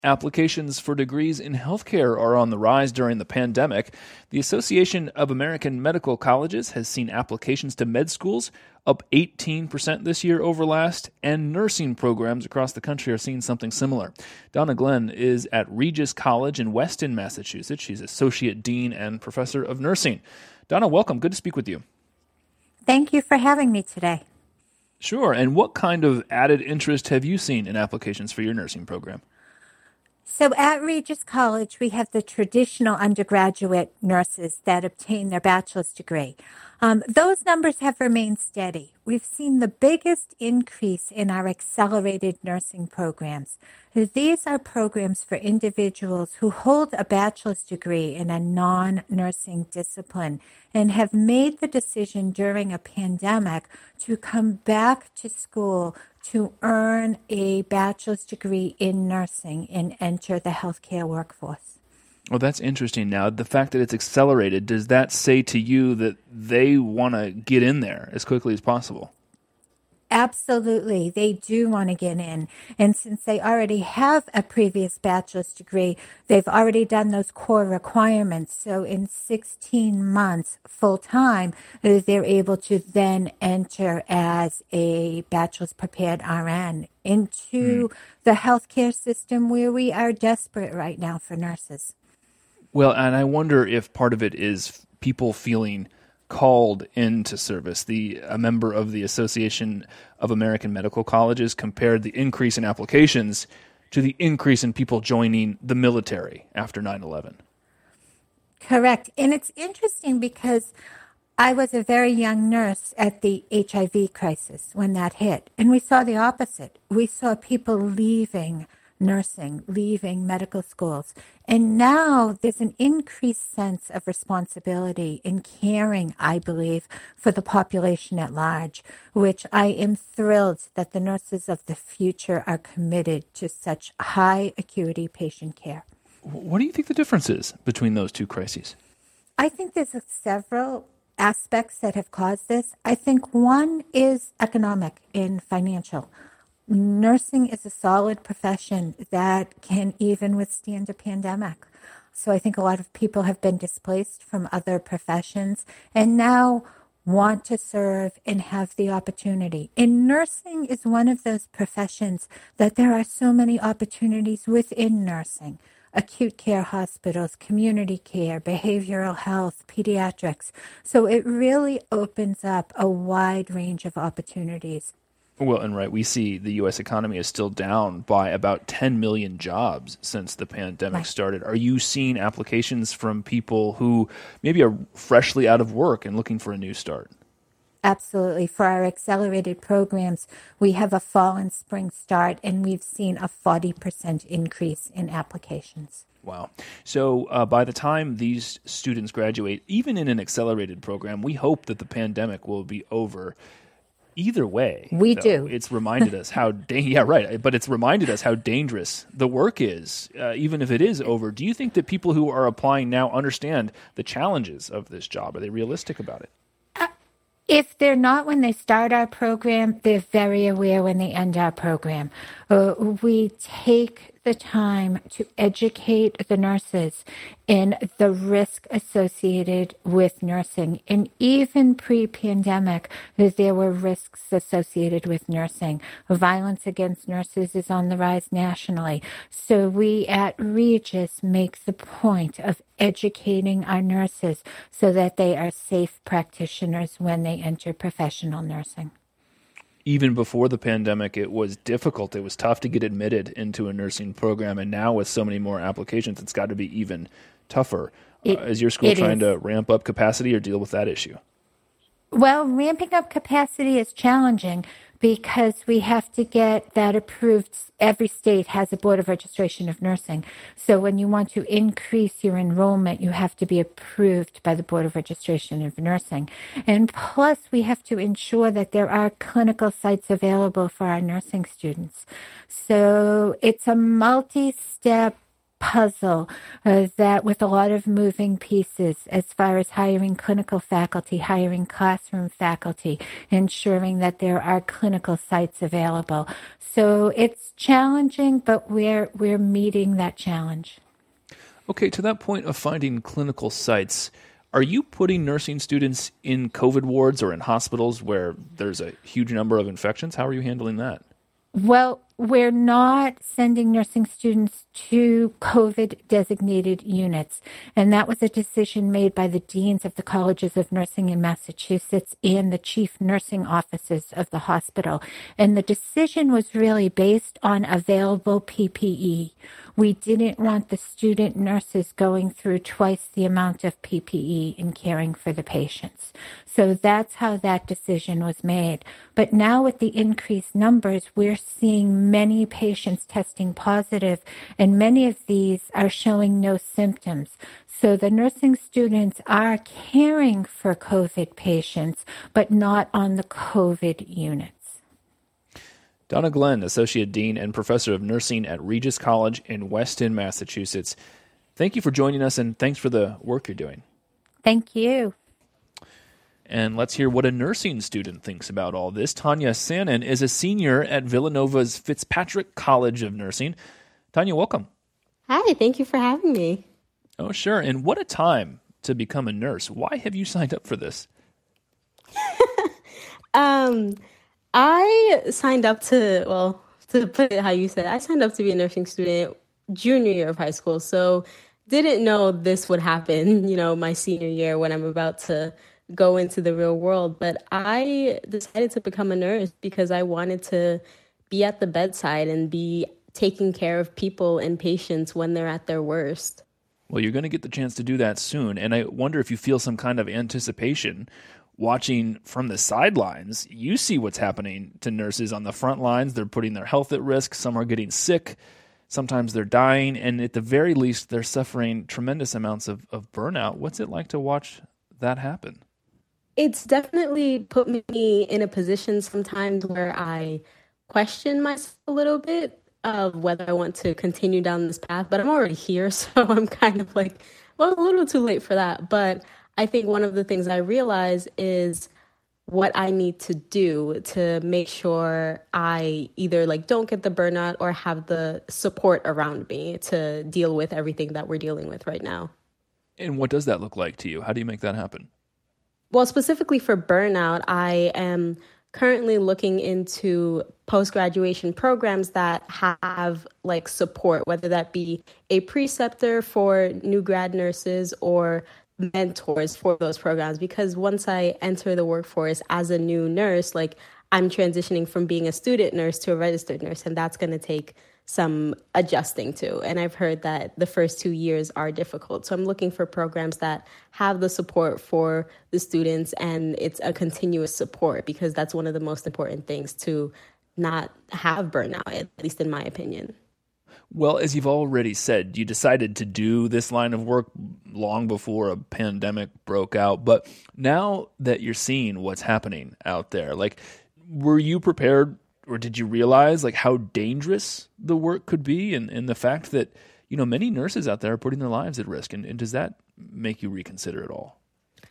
Applications for degrees in healthcare are on the rise during the pandemic. The Association of American Medical Colleges has seen applications to med schools up 18% this year over last, and nursing programs across the country are seeing something similar. Donna Glenn is at Regis College in Weston, Massachusetts. She's Associate Dean and Professor of Nursing. Donna, welcome. Good to speak with you. Thank you for having me today. Sure. And what kind of added interest have you seen in applications for your nursing program? So at Regis College, we have the traditional undergraduate nurses that obtain their bachelor's degree. Those numbers have remained steady. We've seen the biggest increase in our accelerated nursing programs. These are programs for individuals who hold a bachelor's degree in a non-nursing discipline and have made the decision during a pandemic to come back to school to earn a bachelor's degree in nursing and enter the healthcare workforce. Well, that's interesting. Now, the fact that it's accelerated, does that say to you that they want to get in there as quickly as possible? Absolutely. They do want to get in. And since they already have a previous bachelor's degree, they've already done those core requirements. So in 16 months full time, they're able to then enter as a bachelor's prepared RN into the healthcare system where we are desperate right now for nurses. Well, and I wonder if part of it is people feeling called into service. A member of the Association of American Medical Colleges compared the increase in applications to the increase in people joining the military after 9/11. Correct. And it's interesting because I was a very young nurse at the HIV crisis when that hit, and we saw the opposite. We saw people leaving nursing, leaving medical schools. And now there's an increased sense of responsibility in caring, I believe, for the population at large, which I am thrilled that the nurses of the future are committed to such high acuity patient care. What do you think the difference is between those two crises? I think there's several aspects that have caused this. I think one is economic and financial. Nursing is a solid profession that can even withstand a pandemic. So I think a lot of people have been displaced from other professions and now want to serve and have the opportunity. And nursing is one of those professions that there are so many opportunities within nursing. Acute care hospitals, community care, behavioral health, pediatrics. So it really opens up a wide range of opportunities. Well, and right, we see the U.S. economy is still down by about 10 million jobs since the pandemic started. Are you seeing applications from people who maybe are freshly out of work and looking for a new start? Absolutely. For our accelerated programs, we have a fall and spring start, and we've seen a 40% increase in applications. Wow. So by the time these students graduate, even in an accelerated program, we hope that the pandemic will be over. Either way, we do. It's reminded us how but it's reminded us how dangerous the work is, even if it is over. Do you think that people who are applying now understand the challenges of this job? Are they realistic about it? If they're not when they start our program, they're very aware when they end our program. We take the time to educate the nurses in the risk associated with nursing. And even pre-pandemic, there were risks associated with nursing. Violence against nurses is on the rise nationally. So we at Regis make the point of educating our nurses so that they are safe practitioners when they enter professional nursing. Even before the pandemic, it was difficult. It was tough to get admitted into a nursing program. And now with so many more applications, it's got to be even tougher. Is your school trying to ramp up capacity or deal with that issue? Well, ramping up capacity is challenging because we have to get that approved. Every state has a Board of Registration of Nursing. So when you want to increase your enrollment, you have to be approved by the Board of Registration of Nursing. And plus, we have to ensure that there are clinical sites available for our nursing students. So it's a multi-step puzzle that with a lot of moving pieces as far as hiring clinical faculty, hiring classroom faculty, ensuring that there are clinical sites available. So it's challenging, but we're meeting that challenge. Okay, to that point of finding clinical sites, are you putting nursing students in COVID wards or in hospitals where there's a huge number of infections? How are you handling that? Well, we're not sending nursing students to COVID-designated units, and that was a decision made by the deans of the colleges of nursing in Massachusetts and the chief nursing officers of the hospital. And the decision was really based on available PPE. We didn't want the student nurses going through twice the amount of PPE in caring for the patients. So that's how that decision was made. But now with the increased numbers, we're seeing many patients testing positive, and many of these are showing no symptoms. So the nursing students are caring for COVID patients, but not on the COVID units. Donna Glenn, Associate Dean and Professor of Nursing at Regis College in Weston, Massachusetts. Thank you for joining us, and thanks for the work you're doing. Thank you. And let's hear what a nursing student thinks about all this. Tanya Sanin is a senior at Villanova's Fitzpatrick College of Nursing. Tanya, welcome. Hi, thank you for having me. Oh, sure. And what a time to become a nurse. Why have you signed up for this? I signed up to put it how you said, I signed up to be a nursing student junior year of high school. So didn't know this would happen, my senior year when I'm about to go into the real world. But I decided to become a nurse because I wanted to be at the bedside and be taking care of people and patients when they're at their worst. Well, you're going to get the chance to do that soon. And I wonder if you feel some kind of anticipation watching from the sidelines. You see what's happening to nurses on the front lines. They're putting their health at risk. Some are getting sick. Sometimes they're dying. And at the very least, they're suffering tremendous amounts of burnout. What's it like to watch that happen? It's definitely put me in a position sometimes where I question myself a little bit of whether I want to continue down this path, but I'm already here. So I'm kind of like, well, a little too late for that. But I think one of the things I realize is what I need to do to make sure I either don't get the burnout or have the support around me to deal with everything that we're dealing with right now. And what does that look like to you? How do you make that happen? Well, specifically for burnout, I am currently looking into post-graduation programs that have support, whether that be a preceptor for new grad nurses or mentors for those programs. Because once I enter the workforce as a new nurse, I'm transitioning from being a student nurse to a registered nurse, and that's going to take some adjusting to. And I've heard that the first 2 years are difficult. So I'm looking for programs that have the support for the students, and it's a continuous support, because that's one of the most important things to not have burnout, at least in my opinion. Well, as you've already said, you decided to do this line of work long before a pandemic broke out. But now that you're seeing what's happening out there, were you prepared, or did you realize how dangerous the work could be, and the fact that many nurses out there are putting their lives at risk? And does that make you reconsider it all?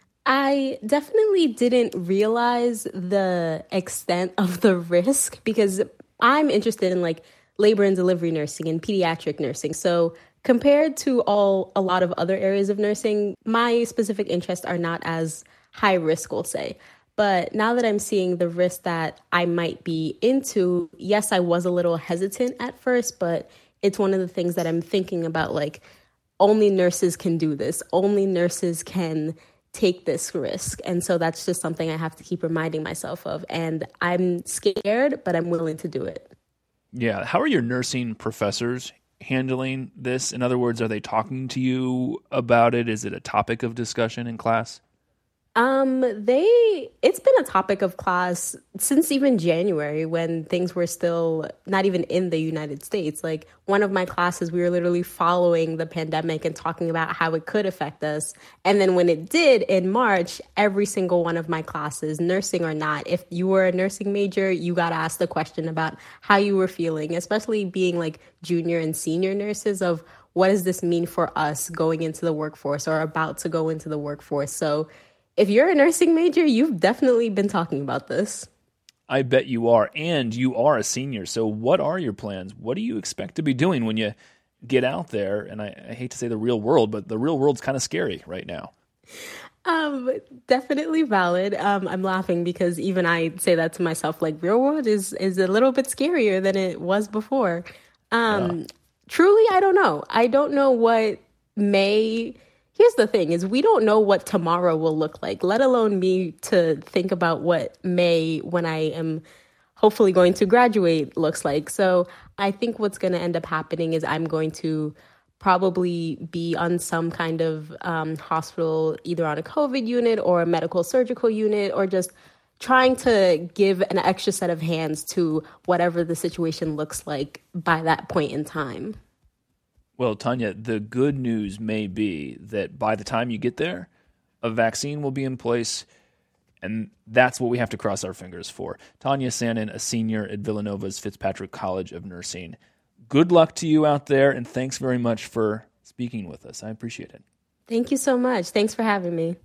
I definitely didn't realize the extent of the risk, because I'm interested in labor and delivery nursing and pediatric nursing. So compared to a lot of other areas of nursing, my specific interests are not as high risk, we'll say. But now that I'm seeing the risk that I might be into, yes, I was a little hesitant at first, but it's one of the things that I'm thinking about, only nurses can do this. Only nurses can take this risk. And so that's just something I have to keep reminding myself of. And I'm scared, but I'm willing to do it. Yeah. How are your nursing professors handling this? In other words, are they talking to you about it? Is it a topic of discussion in class? It's been a topic of class since even January when things were still not even in the United States. Like one of my classes, we were literally following the pandemic and talking about how it could affect us. And then when it did in March, every single one of my classes, nursing or not, if you were a nursing major, you got asked the question about how you were feeling, especially being like junior and senior nurses of what does this mean for us going into the workforce or about to go into the workforce. So if you're a nursing major, you've definitely been talking about this. I bet you are. And you are a senior. So what are your plans? What do you expect to be doing when you get out there? And I hate to say the real world, but the real world's kind of scary right now. Definitely valid. I'm laughing because even I say that to myself, like real world is a little bit scarier than it was before. Truly, I don't know. I don't know what may... Here's the thing is we don't know what tomorrow will look like, let alone me to think about what May, when I am hopefully going to graduate, looks like. So I think what's going to end up happening is I'm going to probably be on some kind of hospital, either on a COVID unit or a medical surgical unit, or just trying to give an extra set of hands to whatever the situation looks like by that point in time. Well, Tanya, the good news may be that by the time you get there, a vaccine will be in place, and that's what we have to cross our fingers for. Tanya Sanin, a senior at Villanova's Fitzpatrick College of Nursing. Good luck to you out there, and thanks very much for speaking with us. I appreciate it. Thank you so much. Thanks for having me.